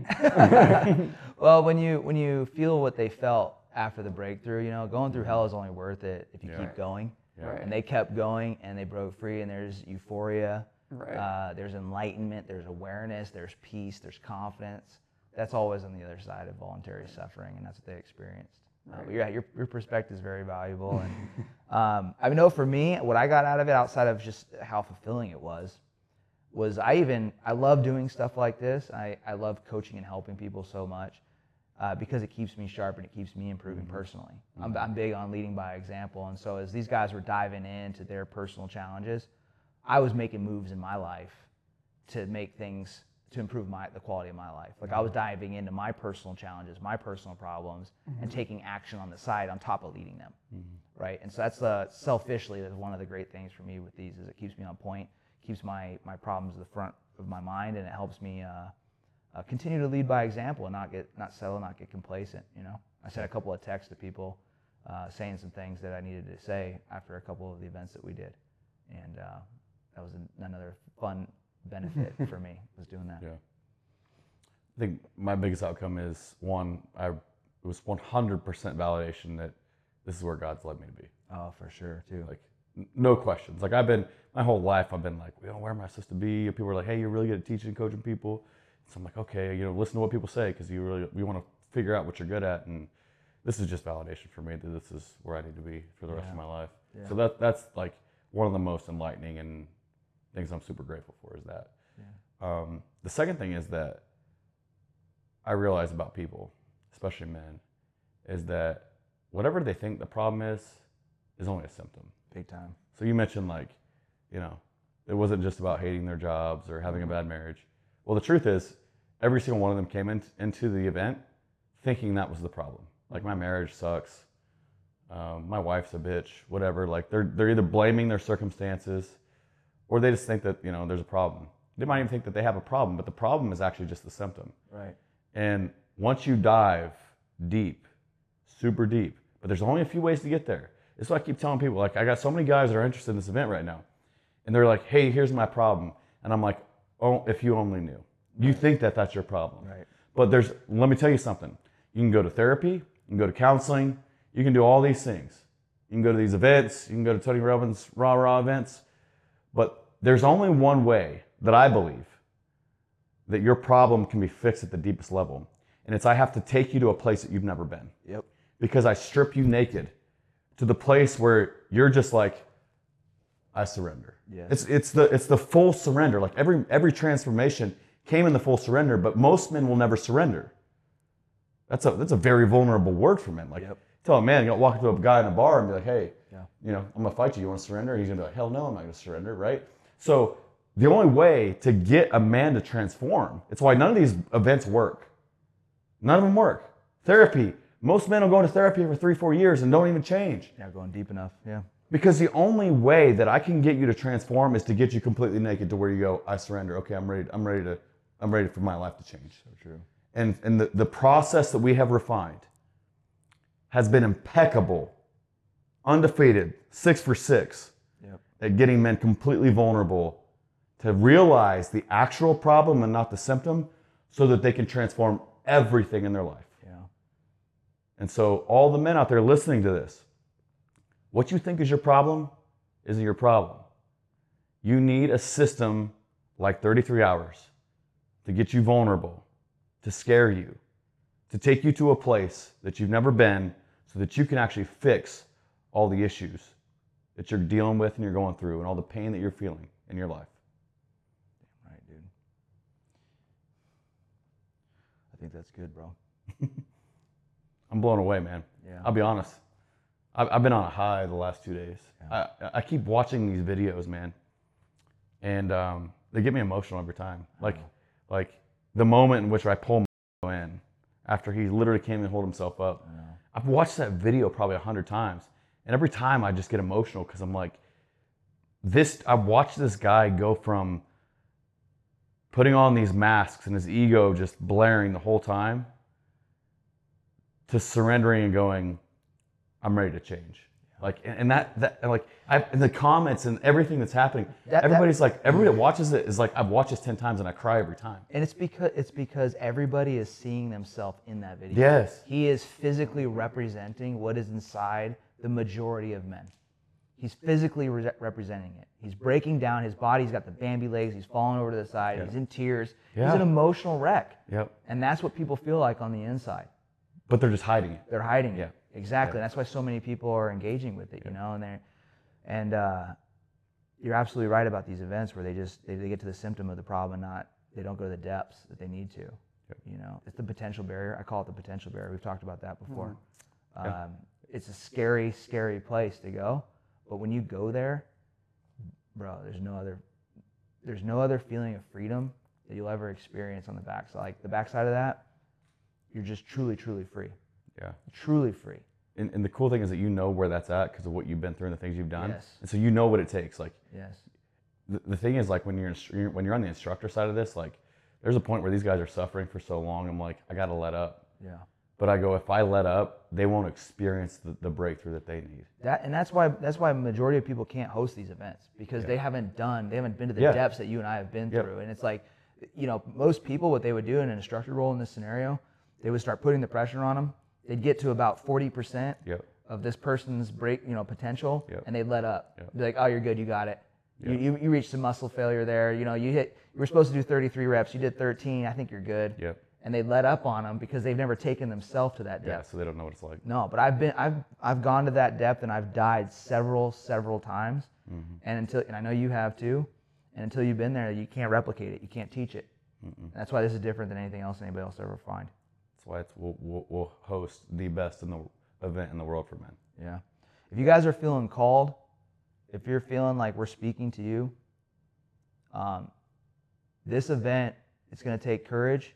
Well, when you when you feel what they felt after the breakthrough, you know, going through hell is only worth it if you Yeah. keep going. Right. And they kept going, and they broke free, and there's euphoria, Right. uh, there's enlightenment, there's awareness, there's peace, there's confidence. That's always on the other side of voluntary suffering, and that's what they experienced. Uh, but yeah, your your perspective is very valuable, and um, I know for me, what I got out of it, outside of just how fulfilling it was, was I even I love doing stuff like this. I I love coaching and helping people so much. Uh, because it keeps me sharp and it keeps me improving mm-hmm. personally. Mm-hmm. I'm, I'm big on leading by example, and so as these guys were diving into their personal challenges, I was making moves in my life to make things, to improve my the quality of my life. Like, I was diving into my personal challenges, my personal problems, mm-hmm. and taking action on the side on top of leading them, mm-hmm. right? And so that's uh, selfishly, that's one of the great things for me with these, is it keeps me on point, keeps my, my problems at the front of my mind, and it helps me uh, Uh, continue to lead by example and not get not settle, not get complacent. You know, I sent a couple of texts to people uh, saying some things that I needed to say after a couple of the events that we did, and uh, that was an, another fun benefit for me, was doing that. Yeah, I think my biggest outcome is one. I it was one hundred percent validation that this is where God's led me to be. Oh, for sure, too. Like, n- no questions. Like, I've been my whole life. I've been like, you know, where am I supposed to be? And people are like, hey, you're really good at teaching and coaching people. So I'm like, okay, you know, listen to what people say, because you really we want to figure out what you're good at, and this is just validation for me that this is where I need to be for the rest Yeah. of my life. Yeah. So that that's like one of the most enlightening and things I'm super grateful for is that. Yeah. Um, the second thing is that I realize about people, especially men, is that whatever they think the problem is, is only a symptom. Big time. So you mentioned, like, you know, it wasn't just about hating their jobs or having a bad marriage. Well, the truth is, every single one of them came in, into the event thinking that was the problem. Like, my marriage sucks, um, my wife's a bitch, whatever. Like, they're they're either blaming their circumstances, or they just think that, you know, there's a problem. They might even think that they have a problem, but the problem is actually just the symptom. Right. And once you dive deep, super deep, but there's only a few ways to get there. This is what I keep telling people. Like, I got so many guys that are interested in this event right now, and they're like, hey, here's my problem. And I'm like, oh, if you only knew. You Right. think that that's your problem. Right. But there's, let me tell you something. You can go to therapy, you can go to counseling, you can do all these things. You can go to these events, you can go to Tony Robbins' Rah Rah events, but there's only one way that I believe that your problem can be fixed at the deepest level. And it's, I have to take you to a place that you've never been. Yep. Because I strip you naked to the place where you're just like, I surrender. Yes. It's it's the it's the full surrender. Like, every every transformation came in the full surrender, but most men will never surrender. That's a that's a very vulnerable word for men. Like, Yep. tell a man, you don't walk up to a guy in a bar and be like, hey, Yeah. you know, I'm gonna fight you. You want to surrender? And he's gonna be like, hell no, I'm not gonna surrender, right? So the only way to get a man to transform, it's why none of these events work. None of them work. Therapy. Most men will go into therapy for three, four years and don't even change. Yeah, going deep enough. Yeah. Because the only way that I can get you to transform is to get you completely naked to where you go, I surrender. Okay, I'm ready. I'm ready to. I'm ready for my life to change. So true. And and the, the process that we have refined has been impeccable, undefeated, six for six, Yep. at getting men completely vulnerable to realize the actual problem and not the symptom, so that they can transform everything in their life. Yeah. And so all the men out there listening to this, what you think is your problem isn't your problem. You need a system like thirty-three hours to get you vulnerable, to scare you, to take you to a place that you've never been so that you can actually fix all the issues that you're dealing with and you're going through and all the pain that you're feeling in your life. Right, dude. I think that's good, bro. I'm blown away, man. Yeah. I'll be honest. I've, I've been on a high the last two days. Yeah. I, I keep watching these videos, man, and um, they get me emotional every time. Like, Oh. like the moment in which I pull my in after he literally can't even hold himself up. Yeah. I've watched that video probably a hundred times, and every time I just get emotional because I'm like, this. I've watched this guy go from putting on these masks and his ego just blaring the whole time to surrendering and going, I'm ready to change. Like, and, and that, that, and like, I, in the comments and everything that's happening, That- everybody's like, everybody that watches it is like, I've watched this ten times and I cry every time. And it's because it's because everybody is seeing themselves in that video. Yes. He is physically representing what is inside the majority of men. He's physically re- representing it. He's breaking down. His body's got the Bambi legs. He's falling over to the side. Yeah. He's in tears. Yeah. He's an emotional wreck. Yep. And that's what people feel like on the inside. But they're just hiding it. They're hiding Yeah. it. Exactly. Yeah. That's why so many people are engaging with it, Yeah. you know, and they're, and uh, you're absolutely right about these events where they just, they, they get to the symptom of the problem and not, they don't go to the depths that they need to. Yep. You know, it's the potential barrier. I call it the potential barrier. We've talked about that before. Mm. Yeah. Um, it's a scary, scary place to go. But when you go there, bro, there's no other, there's no other feeling of freedom that you'll ever experience on the backside. Like the backside of that, you're just truly, truly free. Yeah. Truly free. And, and the cool thing is that you know where that's at because of what you've been through and the things you've done. Yes. And so you know what it takes. Like, Yes. the, the thing is, like, when you're, in, when you're on the instructor side of this, like, there's a point where these guys are suffering for so long. I'm like, I got to let up. Yeah. But I go, if I let up, they won't experience the, the breakthrough that they need. That and that's why that's why majority of people can't host these events because Yeah. they haven't done they haven't been to the Yeah. depths that you and I have been Yep. through. And it's like, you know, most people what they would do in an instructor role in this scenario, they would start putting the pressure on them. They'd get to about forty percent Yep. of this person's break, you know, potential, Yep. and they'd let up. Yep. Be like, oh, you're good, you got it. You, Yep. you you reached some muscle failure there. You know, you hit. You were supposed to do thirty-three reps. You did thirteen. I think you're good. Yep. And they let up on them because they've never taken themselves to that Yeah. depth. So they don't know what it's like. No, but I've been I've I've gone to that depth and I've died several several times. Mm-hmm. And until and I know you have too. And until you've been there, you can't replicate it. You can't teach it. And that's why this is different than anything else anybody else will ever find. That's why it's, we'll, we'll, we'll host the best in the event in the world for men. Yeah. If you guys are feeling called, if you're feeling like we're speaking to you, um, this event, it's going to take courage.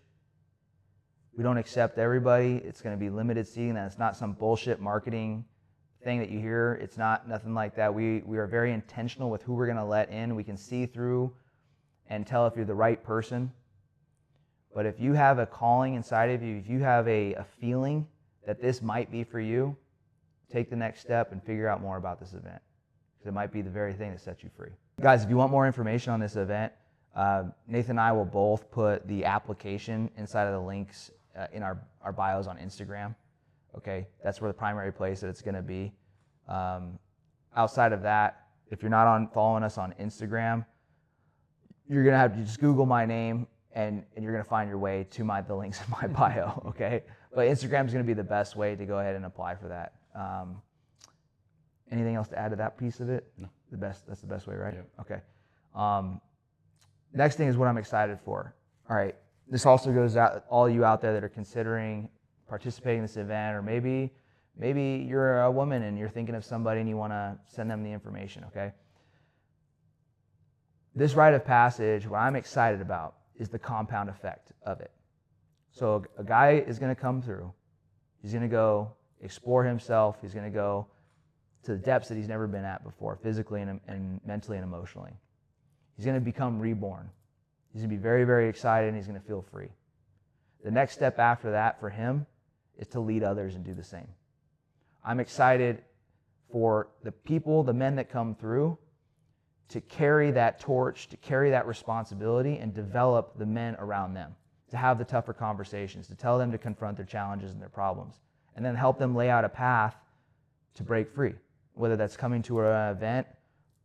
We don't accept everybody. It's going to be limited seating. That's not some bullshit marketing thing that you hear. It's not nothing like that. We we are very intentional with who we're going to let in. We can see through and tell if you're the right person. But if you have a calling inside of you, if you have a, a feeling that this might be for you, take the next step and figure out more about this event. Because it might be the very thing that sets you free. Guys, if you want more information on this event, uh, Nathan and I will both put the application inside of the links uh, in our, our bios on Instagram. Okay, that's where the primary place that it's going to be. Um, outside of that, if you're not on following us on Instagram, you're going to have to just Google my name and, and you're going to find your way to my the links in my bio, okay? But Instagram is going to be the best way to go ahead and apply for that. Um, anything else to add to that piece of it? No. The best. That's the best way, right? Yep. Okay. Um, next thing is what I'm excited for. All right. This also goes out all you out there that are considering participating in this event, or maybe maybe you're a woman and you're thinking of somebody and you want to send them the information. Okay. This rite of passage, what I'm excited about is the compound effect of it. So a guy is going to come through. He's going to go explore himself. He's going to go to the depths that he's never been at before, physically and, and mentally and emotionally. He's going to become reborn. He's going to be very, very excited, and he's going to feel free. The next step after that for him is to lead others and do the same. I'm excited for the people, the men that come through, to carry that torch, to carry that responsibility, and develop the men around them, to have the tougher conversations, to tell them to confront their challenges and their problems, and then help them lay out a path to break free, whether that's coming to an event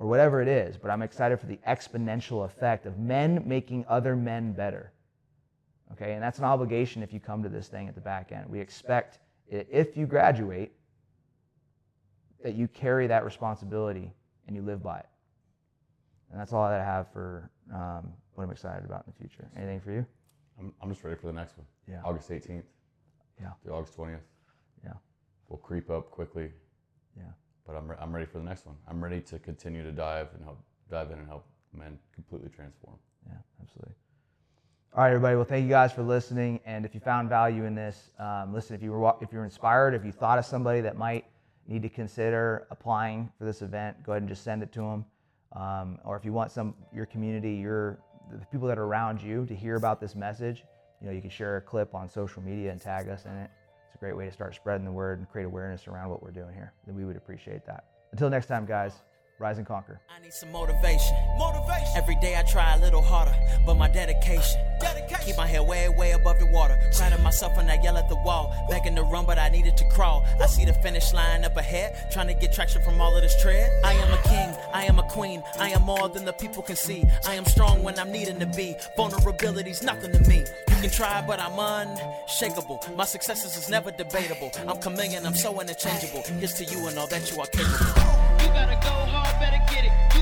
or whatever it is, but I'm excited for the exponential effect of men making other men better. Okay, and that's an obligation if you come to this thing at the back end. We expect, if you graduate, that you carry that responsibility and you live by it. And that's all that I have for um, what I'm excited about in the future. Anything for you? I'm, I'm just ready for the next one. Yeah. August eighteenth. Yeah. Through August twentieth. Yeah. We'll creep up quickly. Yeah. But I'm, re- I'm ready for the next one. I'm ready to continue to dive and help dive in and help men completely transform. Yeah, absolutely. All right, everybody. Well, thank you guys for listening. And if you found value in this, um, listen, if you were if you were inspired, if you thought of somebody that might need to consider applying for this event, go ahead and just send it to them. Um, or if you want some your community, your the people that are around you to hear about this message, you know, you can share a clip on social media and tag us in it. It's a great way to start spreading the word and create awareness around what we're doing here. Then we would appreciate that. Until next time, guys, rise and conquer. I need some motivation. Motivation. Every day I try a little harder, but my dedication. Dedication. Keep my head way, way above the water. Proud of myself when I yell at the wall. Begging to run, but I needed to crawl. I see the finish line up ahead, trying to get traction from all of this tread. I am a king, I am a queen. I am more than the people can see. I am strong when I'm needing to be. Vulnerability's nothing to me. You can try, but I'm unshakable. My successes is never debatable. I'm chameleon, I'm so interchangeable. Here's to you and all that you are capable. You gotta go hard, better get it.